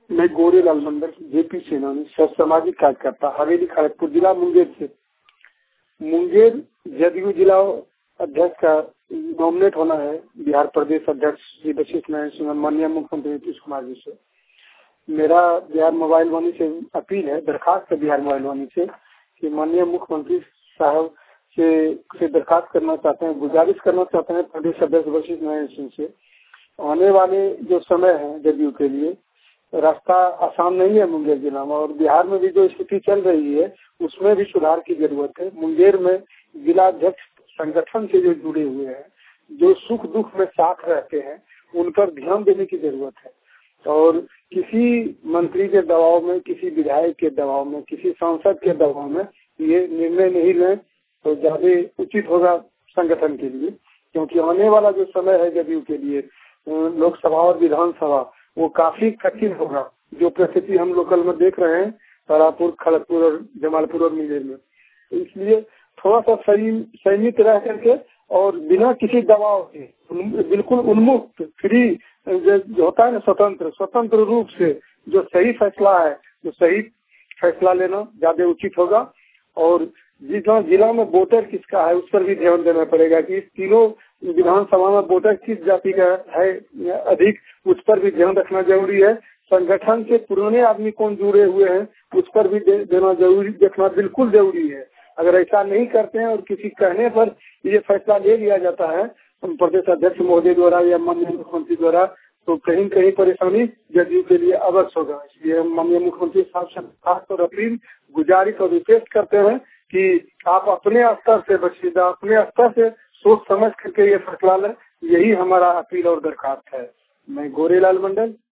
मैं गोरेलाल मंडल जेपी सेनानी सामाजिक कार्यकर्ता हवेली खड़गपुर जिला मुंगेर से। मुंगेर जदयू जिला अध्यक्ष का नॉमिनेट होना है बिहार प्रदेश अध्यक्ष श्री वशिष्ठ नारायण सिंह माननीय मुख्यमंत्री नीतीश कुमार जी से। मेरा बिहार मोबाइल वाणी से अपील है, दरखास्त है बिहार मोबाइल वाणी से कि माननीय मुख्यमंत्री साहब से दरखास्त करना चाहते हैं, गुजारिश करना चाहते हैं प्रदेश अध्यक्ष वशिष्ठ नारायण सिंह से। आने वाले जो समय है जदयू के लिए रास्ता आसान नहीं है मुंगेर जिला में, और बिहार में भी जो स्थिति चल रही है उसमें भी सुधार की जरूरत है। मुंगेर में जिला अध्यक्ष संगठन से जो जुड़े हुए हैं, जो सुख दुख में साथ रहते हैं, उन पर ध्यान देने की जरूरत है। और किसी मंत्री के दबाव में, किसी विधायक के दबाव में, किसी सांसद के दबाव में ये निर्णय नहीं लें तो ज्यादा उचित होगा संगठन के लिए, क्योंकि आने वाला जो समय है जदयू के लिए लोकसभा और विधानसभा वो काफी कठिन होगा। जो परिस्थिति हम लोकल में देख रहे हैं तारापुर, खड़गपुर और जमालपुर और मुंगेर में, तो इसलिए थोड़ा सा संयमित रह करके और बिना किसी दबाव के बिल्कुल उन्मुक्त फ्री जो होता है ना, स्वतंत्र रूप से जो सही फैसला है, जो सही फैसला लेना ज्यादा उचित होगा। और जिला में वोटर किसका है उस पर भी ध्यान देना पड़ेगा कि इस तीनों विधानसभा में वोटर किस जाति का है अधिक, उस पर भी ध्यान रखना जरूरी है। संगठन से पुराने आदमी कौन जुड़े हुए हैं उस पर भी देना जरूरी, देखना बिल्कुल जरूरी है। अगर ऐसा नहीं करते हैं और किसी कहने पर ये फैसला ले लिया जाता है प्रदेश अध्यक्ष महोदय द्वारा या माननीय मुख्यमंत्री द्वारा, तो कहीं कहीं परेशानी जदयू के लिए अवश्य होगा। इसलिए हम माननीय मुख्यमंत्री साहब से खासतौर अपील, गुजारिश और रिक्वेस्ट करते हैं कि आप अपने स्तर से बशीदा, अपने स्तर से सोच समझ करके ये फैसला लें। यही हमारा अपील और दरखास्त है। मैं गोरेलाल मंडल